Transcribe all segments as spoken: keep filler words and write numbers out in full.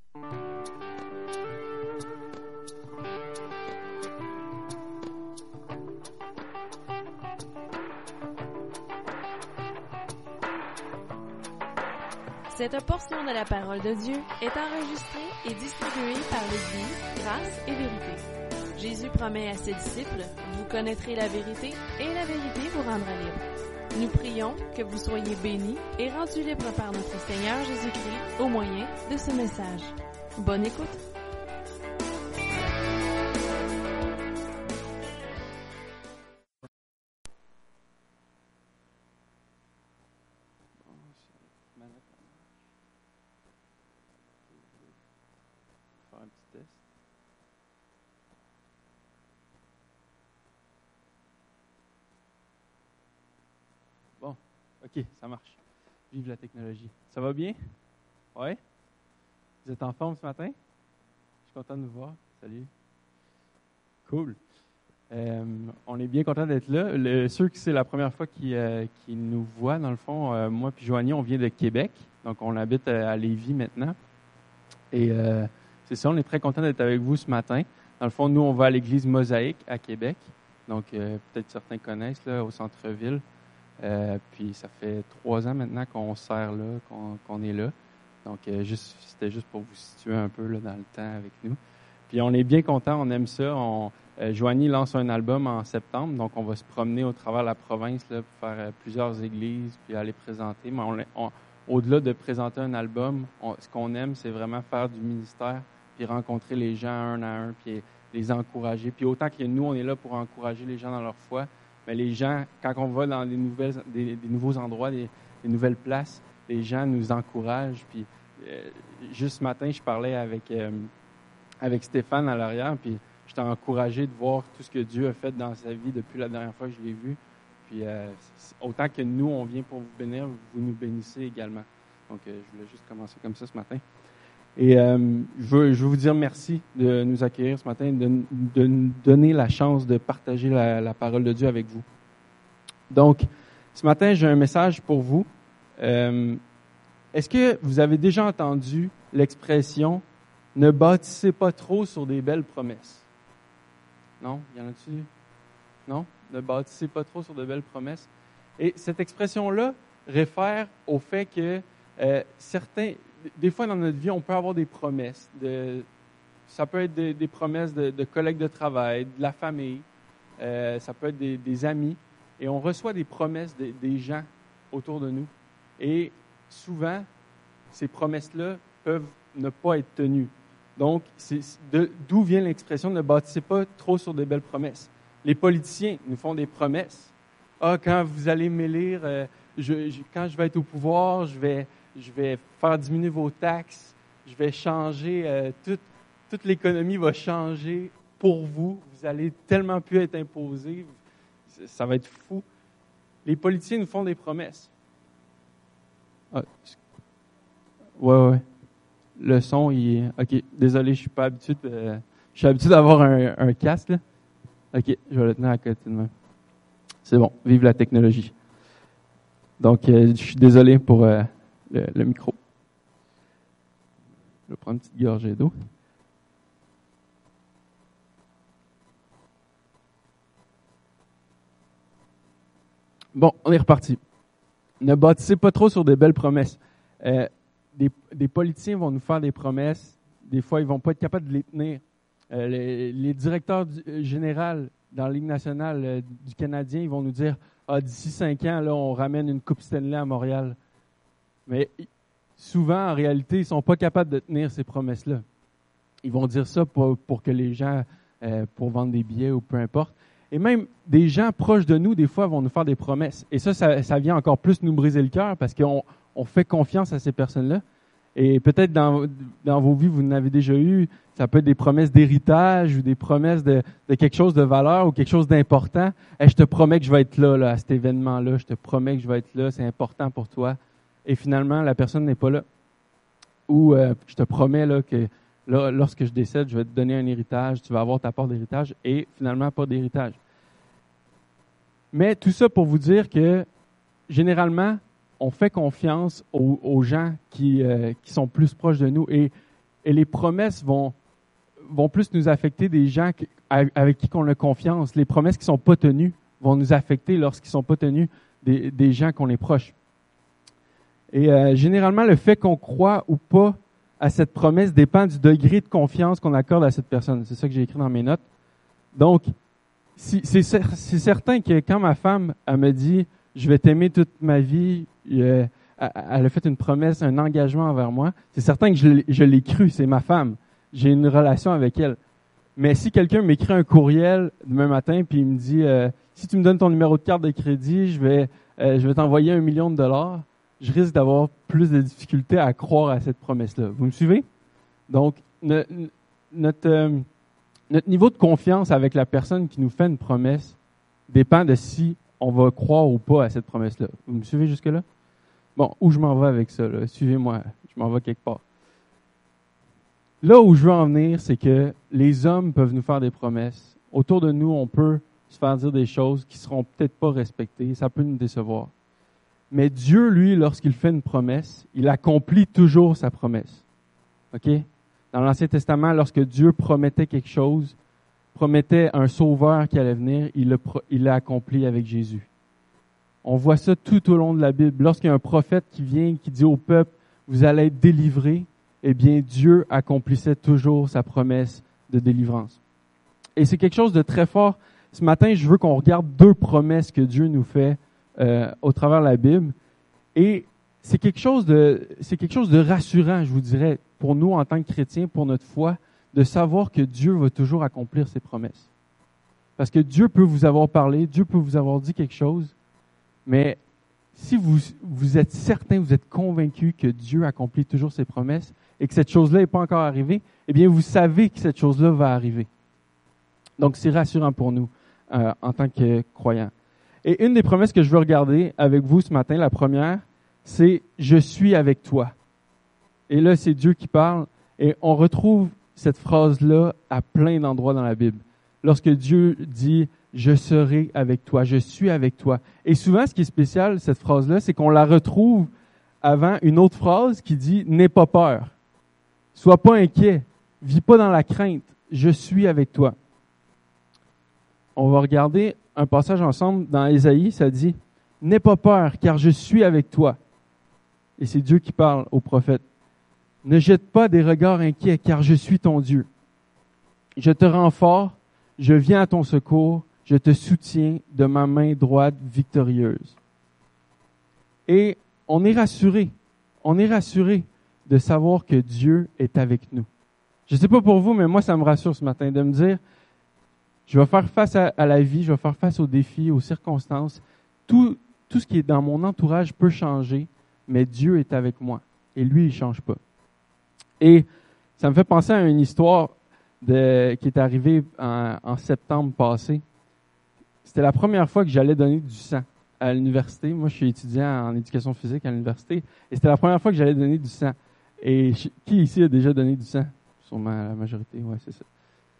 Cette portion de la parole de Dieu est enregistrée et distribuée par l'Église Grâce et Vérité. Jésus promet à ses disciples, vous connaîtrez la vérité et la vérité vous rendra libre. Nous prions que vous soyez bénis et rendus libres par notre Seigneur Jésus-Christ au moyen de ce message. Bonne écoute! Bon, ok, ça marche. Vive la technologie. Ça va bien? Ouais? Vous êtes en forme ce matin? Je suis content de vous voir. Salut. Cool. Euh, on est bien content d'être là. Le, ceux qui c'est la première fois qui, euh, qui nous voient, dans le fond, euh, moi puis Joanie, on vient de Québec. Donc, on habite à, à Lévis maintenant. Et euh, c'est ça, on est très content d'être avec vous ce matin. Dans le fond, nous, on va à l'église Mosaïque à Québec. Donc, euh, peut-être certains connaissent, là, au centre-ville. Euh, puis ça fait trois ans maintenant qu'on sert là, qu'on, qu'on est là. Donc, euh, juste, c'était juste pour vous situer un peu là, dans le temps avec nous. Puis on est bien contents, on aime ça. On, euh, Joanie lance un album en septembre, donc on va se promener au travers de la province là, pour faire euh, plusieurs églises, puis aller présenter. Mais on, on, au-delà de présenter un album, on, ce qu'on aime, c'est vraiment faire du ministère, puis rencontrer les gens un à un, puis les encourager. Puis autant que nous, on est là pour encourager les gens dans leur foi, mais les gens, quand on va dans des, nouvelles, des, des nouveaux endroits, des, des nouvelles places, les gens nous encouragent. Puis, euh, juste ce matin, je parlais avec, euh, avec Stéphane à l'arrière, puis j'étais encouragé de voir tout ce que Dieu a fait dans sa vie depuis la dernière fois que je l'ai vu. Puis, euh, autant que nous, on vient pour vous bénir, vous nous bénissez également. Donc, euh, je voulais juste commencer comme ça ce matin. Et euh, je, veux, je veux vous dire merci de nous accueillir ce matin, de, de nous donner la chance de partager la, la parole de Dieu avec vous. Donc, ce matin, j'ai un message pour vous. Euh, est-ce que vous avez déjà entendu l'expression « ne bâtissez pas trop sur des belles promesses » ? Non? Y en a-tu? Non? Ne bâtissez pas trop sur de belles promesses. Et cette expression-là réfère au fait que euh, certains... Des fois, dans notre vie, on peut avoir des promesses. De, ça peut être des, des promesses de, de collègues de travail, de la famille. Euh, ça peut être des, des amis. Et on reçoit des promesses de, des gens autour de nous. Et souvent, ces promesses-là peuvent ne pas être tenues. Donc, c'est de, d'où vient l'expression « ne bâtissez pas trop sur de belles promesses ». Les politiciens nous font des promesses. « Ah, quand vous allez m'élire, euh, je, je, quand je vais être au pouvoir, je vais... » je vais faire diminuer vos taxes, je vais changer, euh, toute, toute l'économie va changer pour vous, vous allez tellement plus être imposés, ça va être fou. Les politiciens nous font des promesses. Ah, ouais, ouais. Le son, il est... OK, désolé, je suis pas habitué, de, euh, je suis habitué d'avoir un, un casque, là. OK, je vais le tenir à côté de moi. C'est bon, vive la technologie. Donc, euh, je suis désolé pour... Euh, Le, le micro. Je vais prendre une petite gorgée d'eau. Bon, on est reparti. Ne bâtissez pas trop sur des belles promesses. Euh, des, des politiciens vont nous faire des promesses. Des fois, ils vont pas être capables de les tenir. Euh, les, les directeurs du, euh, généraux dans la Ligue nationale euh, du Canadien, ils vont nous dire « Ah, d'ici cinq ans, là, on ramène une Coupe Stanley à Montréal. » Mais souvent, en réalité, ils ne sont pas capables de tenir ces promesses-là. Ils vont dire ça pour, pour que les gens, euh, pour vendre des billets ou peu importe. Et même des gens proches de nous, des fois, vont nous faire des promesses. Et ça, ça, ça vient encore plus nous briser le cœur parce qu'on on fait confiance à ces personnes-là. Et peut-être dans, dans vos vies, vous en avez déjà eu, ça peut être des promesses d'héritage ou des promesses de, de quelque chose de valeur ou quelque chose d'important. Hey, je te promets que je vais être là, là, à cet événement-là. Je te promets que je vais être là. C'est important pour toi. Et finalement, la personne n'est pas là. Ou euh, je te promets là, que là, lorsque je décède, je vais te donner un héritage, tu vas avoir ta part d'héritage, et finalement, pas d'héritage. Mais tout ça pour vous dire que, généralement, on fait confiance aux, aux gens qui, euh, qui sont plus proches de nous. Et Et les promesses vont, vont plus nous affecter des gens qui, avec qui on a confiance. Les promesses qui ne sont pas tenues vont nous affecter lorsqu'ils ne sont pas tenus des, des gens qu'on est proches. Et euh, généralement, le fait qu'on croit ou pas à cette promesse dépend du degré de confiance qu'on accorde à cette personne. C'est ça que j'ai écrit dans mes notes. Donc, si, c'est, c'est certain que quand ma femme elle me dit « je vais t'aimer toute ma vie euh, », elle a fait une promesse, un engagement envers moi, c'est certain que je, je l'ai cru, c'est ma femme. J'ai une relation avec elle. Mais si quelqu'un m'écrit un courriel demain matin puis il me dit euh, « si tu me donnes ton numéro de carte de crédit, je vais, euh, je vais t'envoyer un million de dollars », je risque d'avoir plus de difficultés à croire à cette promesse-là. Vous me suivez? Donc, ne, notre, euh, notre niveau de confiance avec la personne qui nous fait une promesse dépend de si on va croire ou pas à cette promesse-là. Vous me suivez jusque-là? Bon, où je m'en vais avec ça, là? Suivez-moi, je m'en vais quelque part. Là où je veux en venir, c'est que les hommes peuvent nous faire des promesses. Autour de nous, on peut se faire dire des choses qui seront peut-être pas respectées. Ça peut nous décevoir. Mais Dieu, lui, lorsqu'il fait une promesse, il accomplit toujours sa promesse. OK? Dans l'Ancien Testament, lorsque Dieu promettait quelque chose, promettait un sauveur qui allait venir, il l'a, il l'a accompli avec Jésus. On voit ça tout au long de la Bible. Lorsqu'il y a un prophète qui vient, qui dit au peuple, vous allez être délivrés, eh bien, Dieu accomplissait toujours sa promesse de délivrance. Et c'est quelque chose de très fort. Ce matin, je veux qu'on regarde deux promesses que Dieu nous fait euh, au travers de la Bible. Et c'est quelque chose de, c'est quelque chose de rassurant, je vous dirais, pour nous en tant que chrétiens, pour notre foi, de savoir que Dieu va toujours accomplir ses promesses. Parce que Dieu peut vous avoir parlé, Dieu peut vous avoir dit quelque chose, mais si vous, vous êtes certain, vous êtes convaincu que Dieu accomplit toujours ses promesses et que cette chose-là n'est pas encore arrivée, eh bien, vous savez que cette chose-là va arriver. Donc, c'est rassurant pour nous euh, en tant que croyants. Et une des promesses que je veux regarder avec vous ce matin, la première, c'est « Je suis avec toi ». Et là, c'est Dieu qui parle et on retrouve cette phrase-là à plein d'endroits dans la Bible. Lorsque Dieu dit « Je serai avec toi »,« Je suis avec toi ». Et souvent, ce qui est spécial, cette phrase-là, c'est qu'on la retrouve avant une autre phrase qui dit « N'aie pas peur, sois pas inquiet, vis pas dans la crainte, je suis avec toi ». On va regarder un passage ensemble dans Ésaïe, ça dit « N'aie pas peur, car je suis avec toi ». Et c'est Dieu qui parle au prophète. « Ne jette pas des regards inquiets, car je suis ton Dieu. Je te rends fort, je viens à ton secours, je te soutiens de ma main droite victorieuse. » Et on est rassuré, on est rassuré de savoir que Dieu est avec nous. Je ne sais pas pour vous, mais moi, ça me rassure ce matin de me dire, je vais faire face à, à la vie, je vais faire face aux défis, aux circonstances. Tout, tout ce qui est dans mon entourage peut changer, mais Dieu est avec moi. Et lui, il ne change pas. Et ça me fait penser à une histoire de, qui est arrivée en, en septembre passé. C'était la première fois que j'allais donner du sang à l'université. Moi, je suis étudiant en éducation physique à l'université. Et c'était la première fois que j'allais donner du sang. Et je, qui ici a déjà donné du sang? Sûrement la majorité, ouais, c'est ça.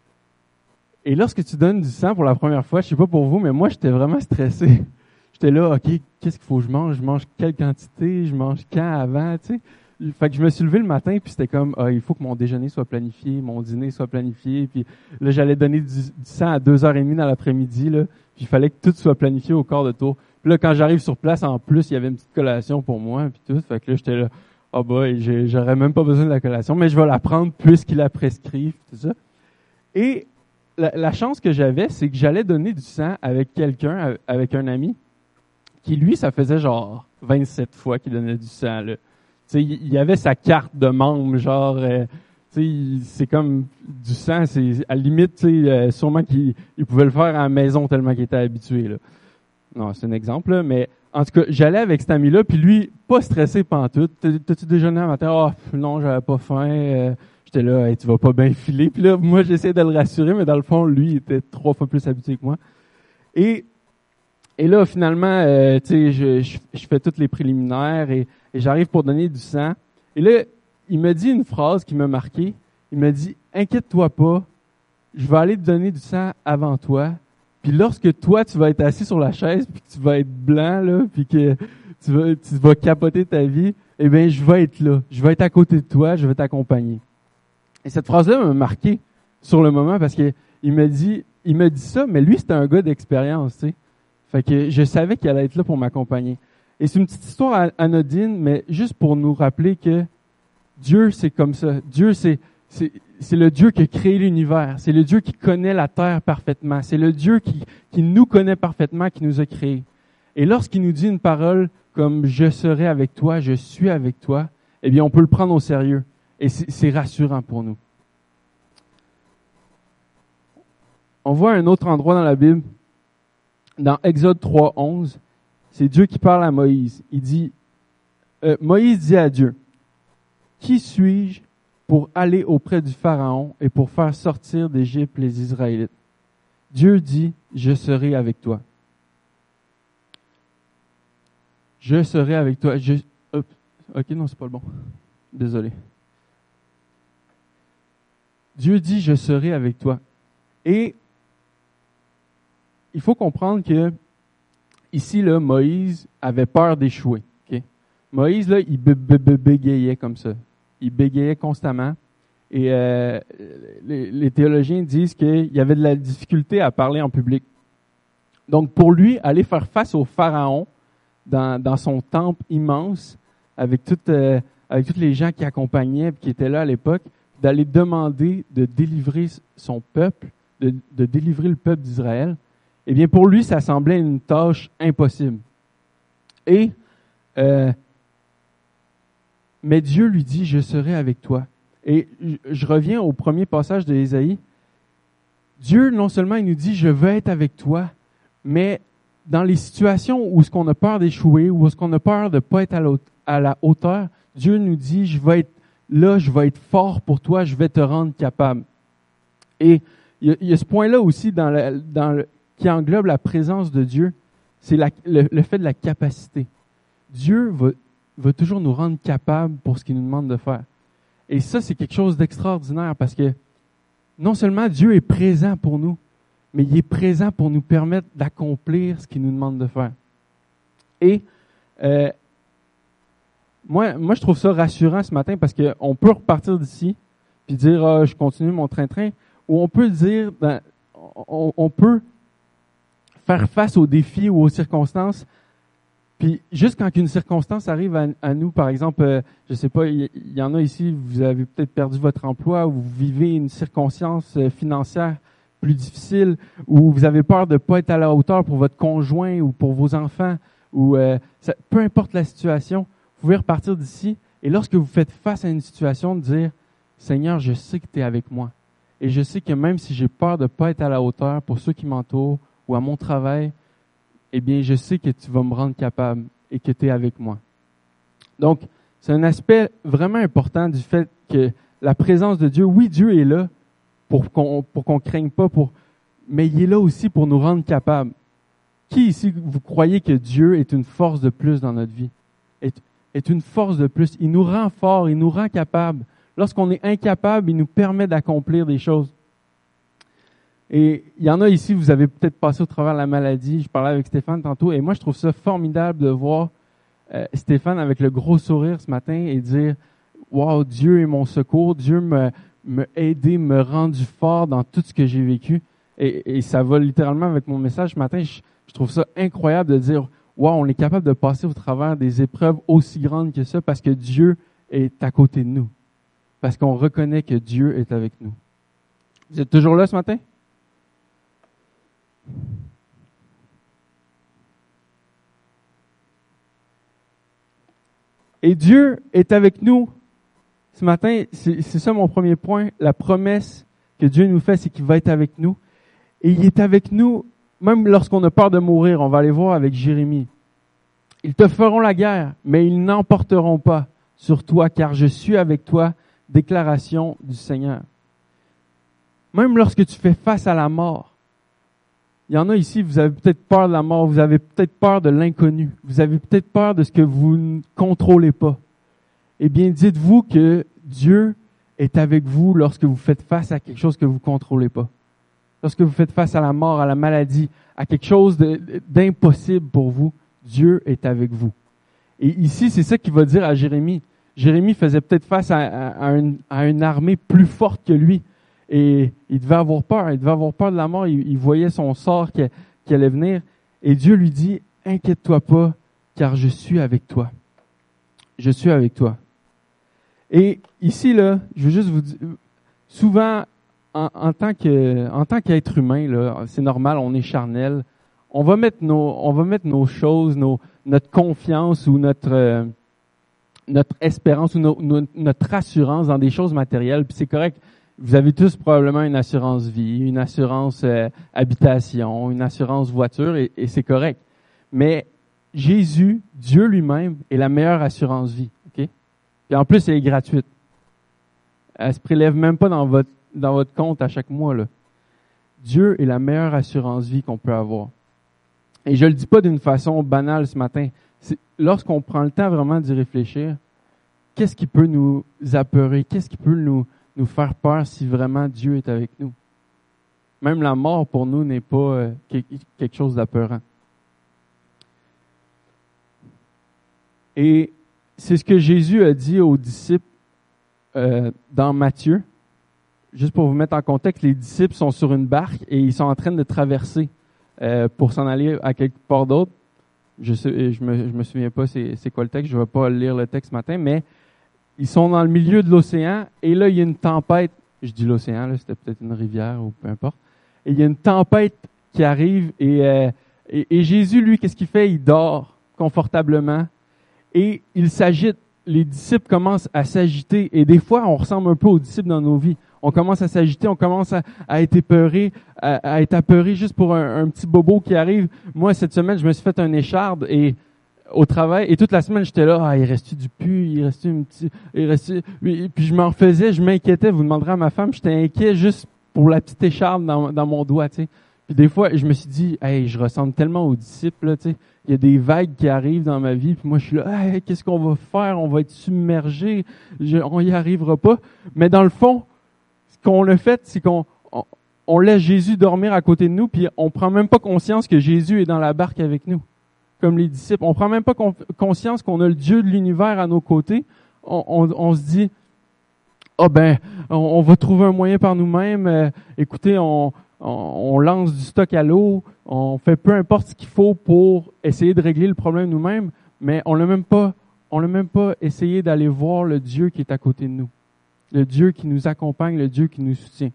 Et lorsque tu donnes du sang pour la première fois, je sais pas pour vous, mais moi, j'étais vraiment stressé. J'étais là, OK, qu'est-ce qu'il faut que je mange? Je mange quelle quantité? Je mange quand avant? Tu sais? Fait que je me suis levé le matin, puis c'était comme, ah, il faut que mon déjeuner soit planifié, mon dîner soit planifié. Puis là, j'allais donner du, du sang à deux heures trente dans l'après-midi, là. Puis il fallait que tout soit planifié au quart de tour. Puis là, quand j'arrive sur place, en plus, il y avait une petite collation pour moi, puis tout. Fait que là, j'étais là, ah, oh boy, j'ai, j'aurais même pas besoin de la collation, mais je vais la prendre puisqu'il la prescrit, tout ça. Et la, la chance que j'avais, c'est que j'allais donner du sang avec quelqu'un, avec un ami, qui, lui, ça faisait genre vingt-sept fois qu'il donnait du sang, là. Tu sais, il y avait sa carte de membre, genre, euh, tu sais, c'est comme du sang, c'est à la limite, tu sais, euh, sûrement qu'il il pouvait le faire à la maison tellement qu'il était habitué, là. Non, c'est un exemple, là, mais en tout cas, j'allais avec cet ami-là, puis lui, pas stressé pantoute. T'as-tu déjeuné un matin? Ah, oh, non, j'avais pas faim. Euh, j'étais là, hey, tu vas pas bien filer. Puis là, moi, j'essayais de le rassurer, mais dans le fond, lui, il était trois fois plus habitué que moi. Et, et là, finalement, euh, tu sais, je, je, je fais tous les préliminaires et, et j'arrive pour donner du sang. Et là, il me dit une phrase qui m'a marqué. Il me dit, inquiète-toi pas, je vais aller te donner du sang avant toi. Puis lorsque toi, tu vas être assis sur la chaise, puis que tu vas être blanc, là, puis que tu vas, tu vas capoter ta vie, eh bien, je vais être là. Je vais être à côté de toi, je vais t'accompagner. Et cette phrase-là m'a marqué sur le moment parce que il me dit, il me dit ça, mais lui, c'était un gars d'expérience, tu sais. Fait que je savais qu'il allait être là pour m'accompagner. Et c'est une petite histoire anodine, mais juste pour nous rappeler que Dieu, c'est comme ça. Dieu, c'est, c'est, c'est le Dieu qui a créé l'univers. C'est le Dieu qui connaît la terre parfaitement. C'est le Dieu qui, qui nous connaît parfaitement, qui nous a créés. Et lorsqu'il nous dit une parole comme « Je serai avec toi, je suis avec toi », eh bien, on peut le prendre au sérieux. Et c'est, c'est rassurant pour nous. On voit un autre endroit dans la Bible, dans Exode trois, onze, c'est Dieu qui parle à Moïse. Il dit, euh, Moïse dit à Dieu, « Qui suis-je pour aller auprès du Pharaon et pour faire sortir d'Égypte les Israélites? » Dieu dit, « Je serai avec toi. » Je serai avec toi. Je, hop, ok, non, c'est pas le bon. Désolé. Dieu dit, « Je serai avec toi. » Et il faut comprendre que ici, là, Moïse avait peur d'échouer. Okay? Moïse, là, il b- b- b- bégayait comme ça. Il bégayait constamment. Et euh, les, les théologiens disent qu'il y avait de la difficulté à parler en public. Donc, pour lui, aller faire face au Pharaon dans, dans son temple immense, avec, tout, euh, avec tous les gens qui accompagnaient, qui étaient là à l'époque, d'aller demander de délivrer son peuple, de, de délivrer le peuple d'Israël, eh bien, pour lui, ça semblait une tâche impossible. Et, euh, mais Dieu lui dit, « Je serai avec toi. » Et je, je reviens au premier passage de Ésaïe. Dieu, non seulement, il nous dit, « Je veux être avec toi », mais dans les situations où est-ce qu'on a peur d'échouer, où est-ce qu'on a peur de ne pas être à, à la hauteur, Dieu nous dit, « Je vais être là, je vais être fort pour toi, je vais te rendre capable. » Et il y a, il y a ce point-là aussi dans le, dans le qui englobe la présence de Dieu, c'est la, le, le fait de la capacité. Dieu va, va toujours nous rendre capables pour ce qu'il nous demande de faire. Et ça, c'est quelque chose d'extraordinaire parce que non seulement Dieu est présent pour nous, mais il est présent pour nous permettre d'accomplir ce qu'il nous demande de faire. Et euh, moi, moi, je trouve ça rassurant ce matin parce qu'on peut repartir d'ici puis dire ah, « je continue mon train-train » ou on peut dire ben, on, on peut faire face aux défis ou aux circonstances. Puis juste quand une circonstance arrive à, à nous, par exemple, euh, je sais pas, il y, y en a ici, vous avez peut-être perdu votre emploi ou vous vivez une circonstance financière plus difficile ou vous avez peur de ne pas être à la hauteur pour votre conjoint ou pour vos enfants ou euh, ça, peu importe la situation, vous pouvez repartir d'ici et lorsque vous faites face à une situation, de dire « Seigneur, je sais que tu es avec moi et je sais que même si j'ai peur de ne pas être à la hauteur pour ceux qui m'entourent, ou à mon travail, eh bien, je sais que tu vas me rendre capable et que tu es avec moi. » Donc, c'est un aspect vraiment important du fait que la présence de Dieu, oui, Dieu est là pour qu'on pour qu'on craigne pas, pour, mais il est là aussi pour nous rendre capables. Qui ici, vous croyez que Dieu est une force de plus dans notre vie? Est, est une force de plus. Il nous rend forts, il nous rend capables. Lorsqu'on est incapable, il nous permet d'accomplir des choses. Et il y en a ici, vous avez peut-être passé au travers de la maladie. Je parlais avec Stéphane tantôt, et moi, je trouve ça formidable de voir euh, Stéphane avec le gros sourire ce matin et dire « Wow, Dieu est mon secours, Dieu m'a me aidé, me rendu fort dans tout ce que j'ai vécu. » Et, et ça va littéralement avec mon message ce matin. Je, je trouve ça incroyable de dire « Wow, on est capable de passer au travers des épreuves aussi grandes que ça parce que Dieu est à côté de nous. Parce qu'on reconnaît que Dieu est avec nous. » Vous êtes toujours là ce matin? Et Dieu est avec nous ce matin. C'est, c'est ça mon premier point. La promesse que Dieu nous fait, c'est qu'il va être avec nous. Et il est avec nous même lorsqu'on a peur de mourir. On va aller voir avec Jérémie. « Ils te feront la guerre, mais ils n'emporteront pas sur toi, car je suis avec toi. » Déclaration du Seigneur. Même lorsque tu fais face à la mort, il y en a ici, vous avez peut-être peur de la mort, vous avez peut-être peur de l'inconnu, vous avez peut-être peur de ce que vous ne contrôlez pas. Eh bien, dites-vous que Dieu est avec vous lorsque vous faites face à quelque chose que vous ne contrôlez pas. Lorsque vous faites face à la mort, à la maladie, à quelque chose de, d'impossible pour vous, Dieu est avec vous. Et ici, c'est ça qu'il va dire à Jérémie. Jérémie faisait peut-être face à, à, à, une, à une armée plus forte que lui. Et il devait avoir peur. Il devait avoir peur de la mort. Il, il voyait son sort qui, qui allait venir. Et Dieu lui dit, « Inquiète-toi pas, car je suis avec toi. Je suis avec toi. » Et ici, là, je veux juste vous dire, souvent, en, en tant que, en tant qu'être humain, là, c'est normal, on est charnel. On va mettre nos, on va mettre nos choses, nos, notre confiance ou notre, euh, notre espérance ou no, no, notre assurance dans des choses matérielles. Puis c'est correct. Vous avez tous probablement une assurance vie, une assurance euh, habitation, une assurance voiture, et, et c'est correct. Mais Jésus, Dieu lui-même, est la meilleure assurance vie. Ok? Et en plus, elle est gratuite. Elle se prélève même pas dans votre dans votre compte à chaque mois, là. Dieu est la meilleure assurance vie qu'on peut avoir. Et je le dis pas d'une façon banale ce matin. C'est, lorsqu'on prend le temps vraiment d'y réfléchir, qu'est-ce qui peut nous apeurer? Qu'est-ce qui peut nous, nous faire peur si vraiment Dieu est avec nous? Même la mort pour nous n'est pas euh, quelque chose d'apeurant. Et c'est ce que Jésus a dit aux disciples euh, dans Matthieu. Juste pour vous mettre en contexte, les disciples sont sur une barque et ils sont en train de traverser euh, pour s'en aller à quelque part d'autre. Je sais, je me, je me souviens pas c'est, c'est quoi le texte, je vais pas lire le texte ce matin, mais ils sont dans le milieu de l'océan et là, il y a une tempête. Je dis l'océan, là, c'était peut-être une rivière ou peu importe. Et il y a une tempête qui arrive et, euh, et, et Jésus, lui, qu'est-ce qu'il fait? Il dort confortablement et il s'agite. Les disciples commencent à s'agiter et des fois, on ressemble un peu aux disciples dans nos vies. On commence à s'agiter, on commence à, à être épeuré, à, à être apeuré juste pour un, un petit bobo qui arrive. Moi, cette semaine, je me suis fait un écharde et au travail, et toute la semaine, j'étais là, ah, il restait du pu, il restait un petit, il restait, puis je m'en refaisais, je m'inquiétais, vous demanderez à ma femme, j'étais inquiet juste pour la petite écharde dans, dans mon doigt, tu sais. Puis des fois, je me suis dit, hey, je ressemble tellement aux disciples, là, tu sais. Il y a des vagues qui arrivent dans ma vie, puis moi, je suis là, hey, qu'est-ce qu'on va faire? On va être submergé, je, on y arrivera pas. Mais dans le fond, ce qu'on a fait, c'est qu'on on, on laisse Jésus dormir à côté de nous, puis on prend même pas conscience que Jésus est dans la barque avec nous, comme les disciples. On prend même pas con, conscience qu'on a le Dieu de l'univers à nos côtés. On, on, on se dit, ah oh ben, on, on va trouver un moyen par nous-mêmes. Euh, écoutez, on, on, on lance du stock à l'eau, on fait peu importe ce qu'il faut pour essayer de régler le problème nous-mêmes, mais on n'a même pas, on n'a même pas essayé d'aller voir le Dieu qui est à côté de nous. Le Dieu qui nous accompagne, le Dieu qui nous soutient.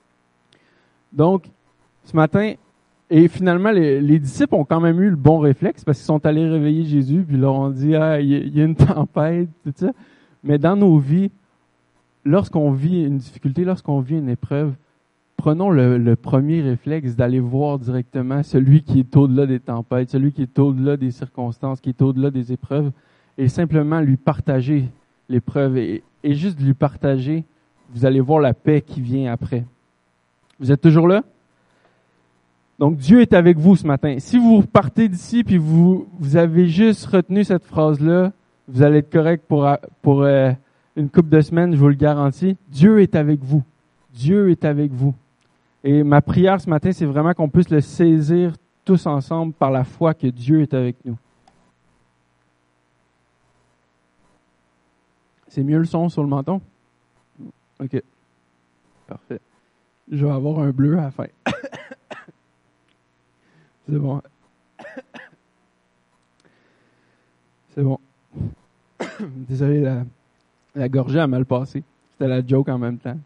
Donc, ce matin, et finalement, les, les disciples ont quand même eu le bon réflexe parce qu'ils sont allés réveiller Jésus, puis leur ont dit, ah, il y, y a une tempête, tout ça. Mais dans nos vies, lorsqu'on vit une difficulté, lorsqu'on vit une épreuve, prenons le, le premier réflexe d'aller voir directement celui qui est au-delà des tempêtes, celui qui est au-delà des circonstances, qui est au-delà des épreuves, et simplement lui partager l'épreuve. Et, et juste lui partager, vous allez voir la paix qui vient après. Vous êtes toujours là? Donc, Dieu est avec vous ce matin. Si vous partez d'ici puis vous, vous avez juste retenu cette phrase-là, vous allez être correct pour, pour euh, une couple de semaines, je vous le garantis. Dieu est avec vous. Dieu est avec vous. Et ma prière ce matin, c'est vraiment qu'on puisse le saisir tous ensemble par la foi que Dieu est avec nous. C'est mieux le son sur le menton? OK. Parfait. Je vais avoir un bleu à la fin. C'est bon. C'est bon. Désolé, la, la gorgée a mal passé. C'était la joke en même temps.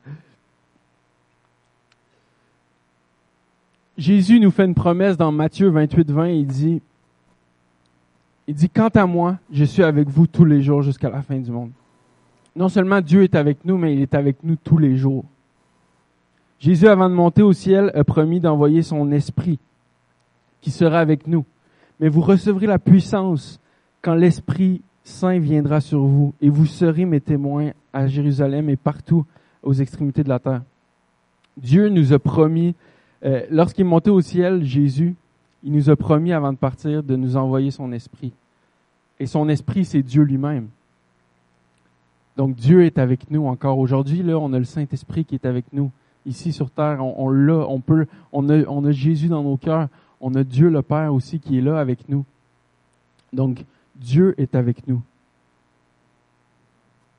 Jésus nous fait une promesse dans Matthieu vingt-huit vingt. Il dit, il dit, quant à moi, je suis avec vous tous les jours jusqu'à la fin du monde. Non seulement Dieu est avec nous, mais il est avec nous tous les jours. Jésus, avant de monter au ciel, a promis d'envoyer son esprit qui sera avec nous. Mais vous recevrez la puissance quand l'Esprit Saint viendra sur vous et vous serez mes témoins à Jérusalem et partout aux extrémités de la terre. Dieu nous a promis, euh, lorsqu'il est monté au ciel, Jésus, il nous a promis avant de partir de nous envoyer son Esprit. Et son Esprit, c'est Dieu lui-même. Donc Dieu est avec nous encore aujourd'hui. Là, on a le Saint-Esprit qui est avec nous. Ici sur terre, on, on l'a, on peut, on a, on a Jésus dans nos cœurs. On a Dieu le Père aussi qui est là avec nous. Donc, Dieu est avec nous.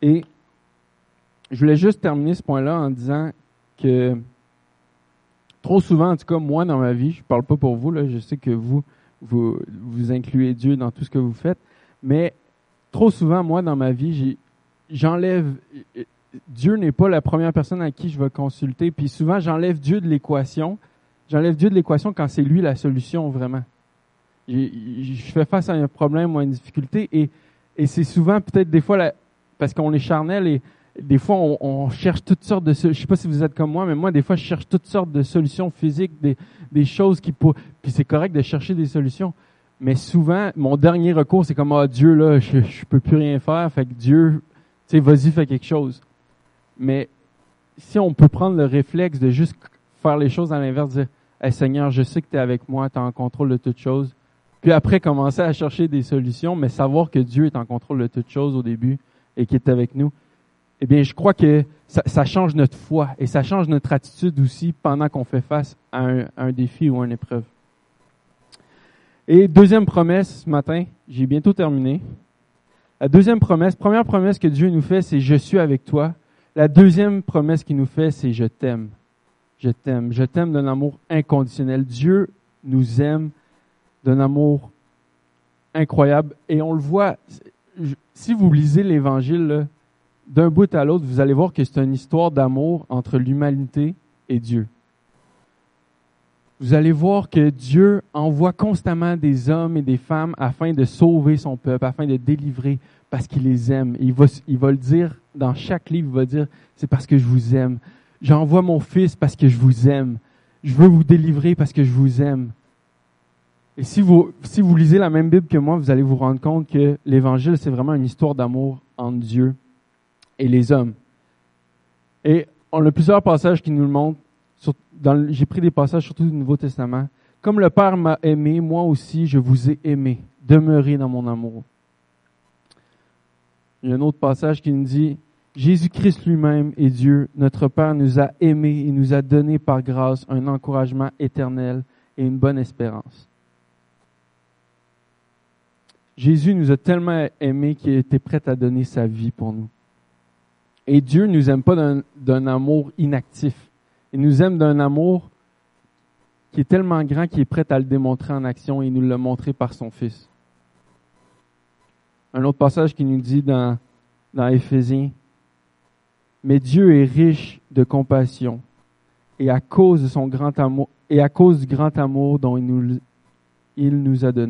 Et je voulais juste terminer ce point-là en disant que trop souvent, en tout cas moi dans ma vie, je parle pas pour vous, là, je sais que vous, vous, vous incluez Dieu dans tout ce que vous faites, mais trop souvent, moi dans ma vie, j'ai, j'enlève, Dieu n'est pas la première personne à qui je vais consulter, puis souvent j'enlève Dieu de l'équation, j'enlève Dieu de l'équation quand c'est lui la solution vraiment. J'ai, je fais face à un problème ou à une difficulté, et, et c'est souvent peut-être des fois, la, parce qu'on est charnel, et des fois on, on cherche toutes sortes de solutions. Je sais pas si vous êtes comme moi, mais moi des fois je cherche toutes sortes de solutions physiques, des, des choses qui pour, puis c'est correct de chercher des solutions, mais souvent mon dernier recours c'est comme ah Dieu là, je, je peux plus rien faire, fait que Dieu, tu sais, vas-y fais quelque chose. Mais si on peut prendre le réflexe de juste faire les choses à l'inverse, dire hey, Seigneur, je sais que tu es avec moi, tu es en contrôle de toutes choses. Puis après, commencer à chercher des solutions, mais savoir que Dieu est en contrôle de toutes choses au début et qu'il est avec nous. Eh bien, je crois que ça, ça change notre foi et ça change notre attitude aussi pendant qu'on fait face à un, à un défi ou à une épreuve. Et deuxième promesse ce matin, j'ai bientôt terminé. La deuxième promesse, première promesse que Dieu nous fait, c'est « Je suis avec toi ». La deuxième promesse qu'il nous fait, c'est « Je t'aime ». Je t'aime. Je t'aime d'un amour inconditionnel. Dieu nous aime d'un amour incroyable. Et on le voit, si vous lisez l'Évangile, là, d'un bout à l'autre, vous allez voir que c'est une histoire d'amour entre l'humanité et Dieu. Vous allez voir que Dieu envoie constamment des hommes et des femmes afin de sauver son peuple, afin de délivrer, parce qu'il les aime. Il va, il va le dire dans chaque livre, il va dire, c'est parce que je vous aime. J'envoie mon Fils parce que je vous aime. Je veux vous délivrer parce que je vous aime. Et si vous, si vous lisez la même Bible que moi, vous allez vous rendre compte que l'Évangile, c'est vraiment une histoire d'amour entre Dieu et les hommes. Et on a plusieurs passages qui nous le montrent. Sur, dans le, j'ai pris des passages surtout du Nouveau Testament. Comme le Père m'a aimé, moi aussi je vous ai aimé. Demeurez dans mon amour. Il y a un autre passage qui nous dit Jésus-Christ lui-même est Dieu. Notre Père nous a aimés et nous a donné par grâce un encouragement éternel et une bonne espérance. Jésus nous a tellement aimés qu'il était prêt à donner sa vie pour nous. Et Dieu ne nous aime pas d'un, d'un amour inactif. Il nous aime d'un amour qui est tellement grand qu'il est prêt à le démontrer en action et il nous l'a montré par son Fils. Un autre passage qui nous dit dans, dans Éphésiens, « Mais Dieu est riche de compassion et à cause de son grand amour et à cause du grand amour dont il nous, il nous a donné. »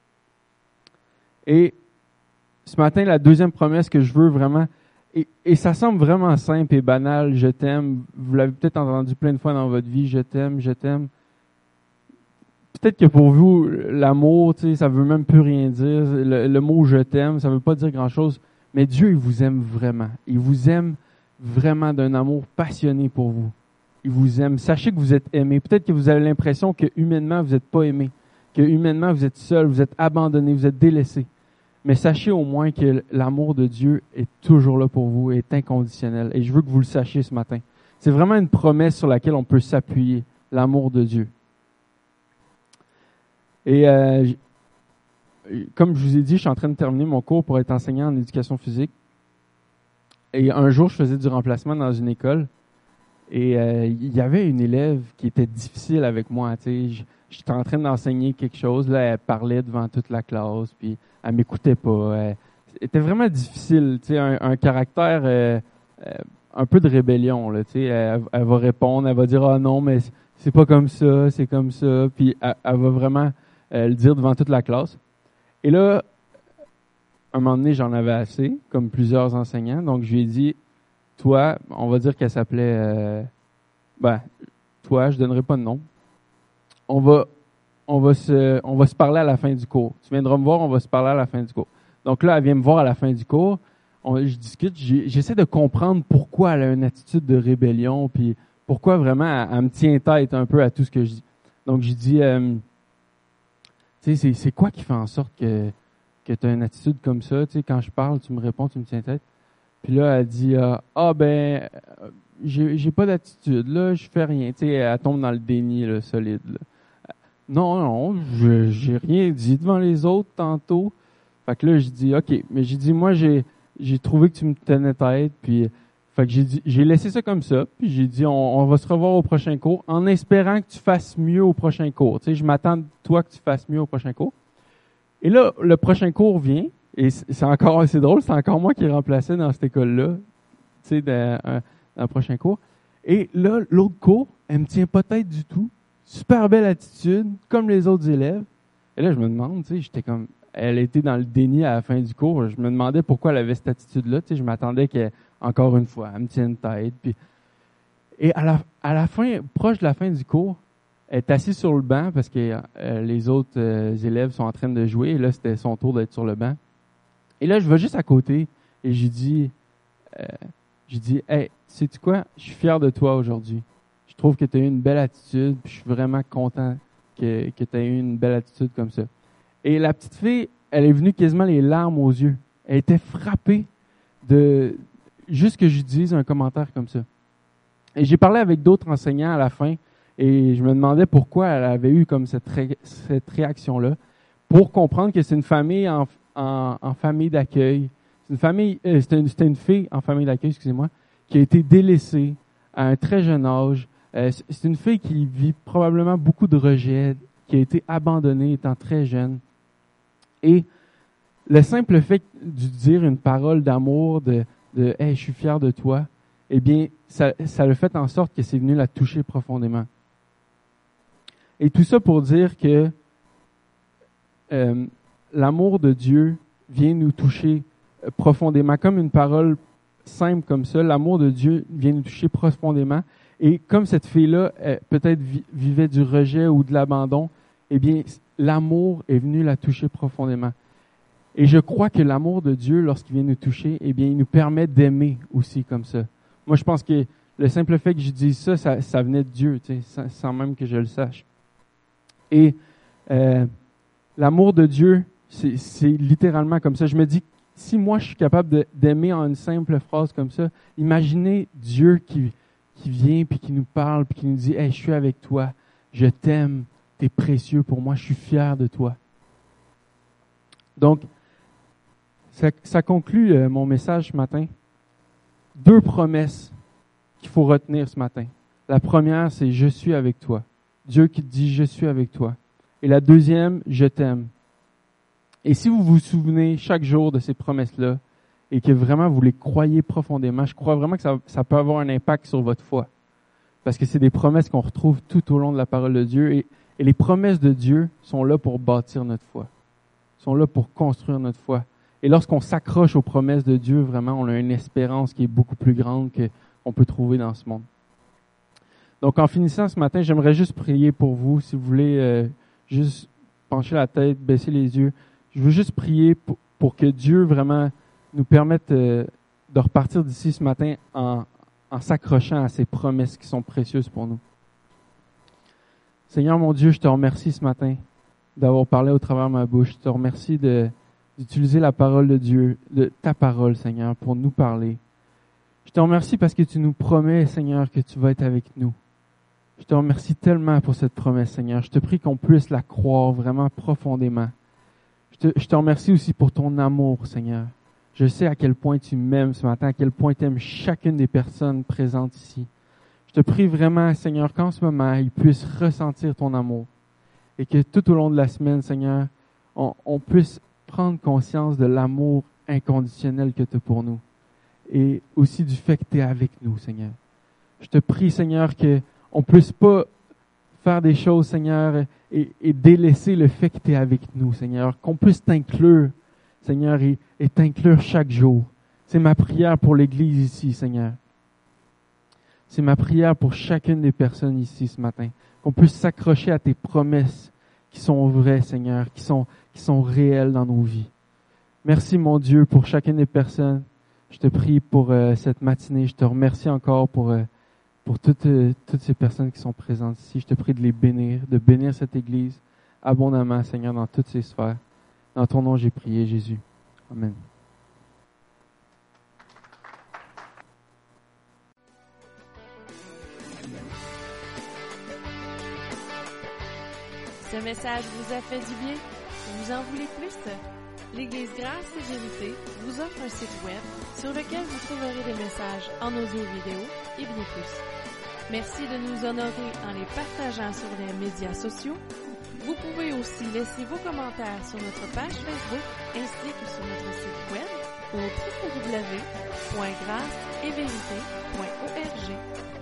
Et ce matin, la deuxième promesse que je veux vraiment, et, et ça semble vraiment simple et banal, je t'aime, vous l'avez peut-être entendu plein de fois dans votre vie, je t'aime, je t'aime. Peut-être que pour vous, l'amour, tu sais, ça veut même plus rien dire. Le, le mot je t'aime, ça veut pas dire grand-chose, mais Dieu, il vous aime vraiment. Il vous aime vraiment d'un amour passionné pour vous. Il vous aime. Sachez que vous êtes aimé. Peut-être que vous avez l'impression que humainement, vous n'êtes pas aimé, que humainement, vous êtes seul, vous êtes abandonné, vous êtes délaissé. Mais sachez au moins que l'amour de Dieu est toujours là pour vous, est inconditionnel. Et je veux que vous le sachiez ce matin. C'est vraiment une promesse sur laquelle on peut s'appuyer, l'amour de Dieu. Et euh, comme je vous ai dit, je suis en train de terminer mon cours pour être enseignant en éducation physique. Et un jour, je faisais du remplacement dans une école. Et euh, il y avait une élève qui était difficile avec moi. Tu sais, j'étais en train d'enseigner quelque chose. Là, elle parlait devant toute la classe, puis elle m'écoutait pas. Elle était vraiment difficile. Tu sais, un, un caractère euh, euh, un peu de rébellion. Là, tu sais, elle, elle va répondre, elle va dire ah non, mais c'est pas comme ça, c'est comme ça. Puis elle, elle va vraiment euh, le dire devant toute la classe. Et là, un moment donné, j'en avais assez, comme plusieurs enseignants. Donc, je lui ai dit, toi, on va dire qu'elle s'appelait, euh, ben, toi, je donnerai pas de nom. On va, on va se, on va se parler à la fin du cours. Tu viendras me voir, on va se parler à la fin du cours. Donc là, elle vient me voir à la fin du cours. On, je discute, j'essaie de comprendre pourquoi elle a une attitude de rébellion, puis pourquoi vraiment elle, elle me tient tête un peu à tout ce que je dis. Donc, je dis, euh, tu sais, c'est, c'est quoi qui fait en sorte que que tu as une attitude comme ça, tu sais, quand je parle, tu me réponds, tu me tiens tête. Puis là, elle dit, ah euh, ben, j'ai, j'ai pas d'attitude, là, je fais rien, tu sais, elle tombe dans le déni, là, solide, là. Non, non, je, j'ai rien dit devant les autres tantôt. Fait que là, je dis, OK, mais j'ai dit, moi, j'ai, j'ai trouvé que tu me tenais tête, puis fait que j'ai dit, j'ai laissé ça comme ça, puis j'ai dit, on, on va se revoir au prochain cours, en espérant que tu fasses mieux au prochain cours. Tu sais, je m'attends de toi que tu fasses mieux au prochain cours. Et là, le prochain cours vient, et c'est encore assez drôle, c'est encore moi qui est remplacé dans cette école-là, tu sais, dans, dans le prochain cours. Et là, l'autre cours, elle me tient pas tête du tout, super belle attitude, comme les autres élèves. Et là, je me demande, tu sais, j'étais comme, elle était dans le déni à la fin du cours, je me demandais pourquoi elle avait cette attitude-là, tu sais, je m'attendais qu'elle, encore une fois, elle me tienne tête. Puis, et à la, à la fin, proche de la fin du cours, elle est assise sur le banc parce que euh, les autres euh, élèves sont en train de jouer. Et là, c'était son tour d'être sur le banc. Et là, je vais juste à côté et j'ai dit, euh, j'ai dit, hey, sais-tu quoi? Je suis fier de toi aujourd'hui. Je trouve que tu as eu une belle attitude. Puis je suis vraiment content que, que tu aies eu une belle attitude comme ça. Et la petite fille, elle est venue quasiment les larmes aux yeux. Elle était frappée de juste que je lui dise un commentaire comme ça. Et j'ai parlé avec d'autres enseignants à la fin et je me demandais pourquoi elle avait eu comme cette, ré, cette réaction-là, pour comprendre que c'est une famille en, en, en famille d'accueil. C'est une famille, euh, c'était, une, c'était une fille en famille d'accueil, excusez-moi, qui a été délaissée à un très jeune âge. Euh, c'est une fille qui vit probablement beaucoup de rejet, qui a été abandonnée étant très jeune. Et le simple fait de dire une parole d'amour, de, de « Hey, je suis fier de toi », eh bien, ça, ça a fait en sorte que c'est venu la toucher profondément. Et tout ça pour dire que euh, l'amour de Dieu vient nous toucher profondément. Comme une parole simple comme ça, l'amour de Dieu vient nous toucher profondément. Et comme cette fille-là, euh, peut-être vi- vivait du rejet ou de l'abandon, eh bien, l'amour est venu la toucher profondément. Et je crois que l'amour de Dieu, lorsqu'il vient nous toucher, eh bien, il nous permet d'aimer aussi comme ça. Moi, je pense que le simple fait que je dise ça, ça, ça venait de Dieu, tu sais, sans, sans même que je le sache. Et euh, l'amour de Dieu, c'est, c'est littéralement comme ça. Je me dis, si moi, je suis capable de, d'aimer en une simple phrase comme ça, imaginez Dieu qui, qui vient, puis qui nous parle, puis qui nous dit « Hey, je suis avec toi, je t'aime, t'es précieux pour moi, je suis fier de toi. » Donc, ça, ça conclut euh, mon message ce matin. Deux promesses qu'il faut retenir ce matin. La première, c'est « Je suis avec toi ». Dieu qui dit « Je suis avec toi ». Et la deuxième, « Je t'aime ». Et si vous vous souvenez chaque jour de ces promesses-là et que vraiment vous les croyez profondément, je crois vraiment que ça, ça peut avoir un impact sur votre foi. Parce que c'est des promesses qu'on retrouve tout au long de la parole de Dieu. Et, et les promesses de Dieu sont là pour bâtir notre foi. Sont là pour construire notre foi. Et lorsqu'on s'accroche aux promesses de Dieu, vraiment, on a une espérance qui est beaucoup plus grande qu'on peut trouver dans ce monde. Donc, en finissant ce matin, j'aimerais juste prier pour vous. Si vous voulez euh, juste pencher la tête, baisser les yeux. Je veux juste prier pour, pour que Dieu vraiment nous permette euh, de repartir d'ici ce matin en, en s'accrochant à ces promesses qui sont précieuses pour nous. Seigneur mon Dieu, je te remercie ce matin d'avoir parlé au travers de ma bouche. Je te remercie de, d'utiliser la parole de Dieu, de ta parole, Seigneur, pour nous parler. Je te remercie parce que tu nous promets, Seigneur, que tu vas être avec nous. Je te remercie tellement pour cette promesse, Seigneur. Je te prie qu'on puisse la croire vraiment profondément. Je te, je te remercie aussi pour ton amour, Seigneur. Je sais à quel point tu m'aimes ce matin, à quel point tu aimes chacune des personnes présentes ici. Je te prie vraiment, Seigneur, qu'en ce moment, ils puissent ressentir ton amour. Et que tout au long de la semaine, Seigneur, on, on puisse prendre conscience de l'amour inconditionnel que tu as pour nous. Et aussi du fait que tu es avec nous, Seigneur. Je te prie, Seigneur, qu'on ne puisse pas faire des choses, Seigneur, et, et délaisser le fait que tu es avec nous, Seigneur. Qu'on puisse t'inclure, Seigneur, et, et t'inclure chaque jour. C'est ma prière pour l'Église ici, Seigneur. C'est ma prière pour chacune des personnes ici ce matin. Qu'on puisse s'accrocher à tes promesses qui sont vraies, Seigneur, qui sont, qui sont réelles dans nos vies. Merci, mon Dieu, pour chacune des personnes. Je te prie pour euh, cette matinée. Je te remercie encore pour, euh, pour toutes, euh, toutes ces personnes qui sont présentes ici. Je te prie de les bénir, de bénir cette Église abondamment, Seigneur, dans toutes ses sphères. Dans ton nom, j'ai prié, Jésus. Amen. Ce message vous a fait du bien? Vous en voulez plus? l'Église Grâce et Vérité vous offre un site web sur lequel vous trouverez des messages en audio vidéo et bien plus. Merci de nous honorer en les partageant sur les médias sociaux. Vous pouvez aussi laisser vos commentaires sur notre page Facebook ainsi que sur notre site web au w w w point grâce et vérité point org.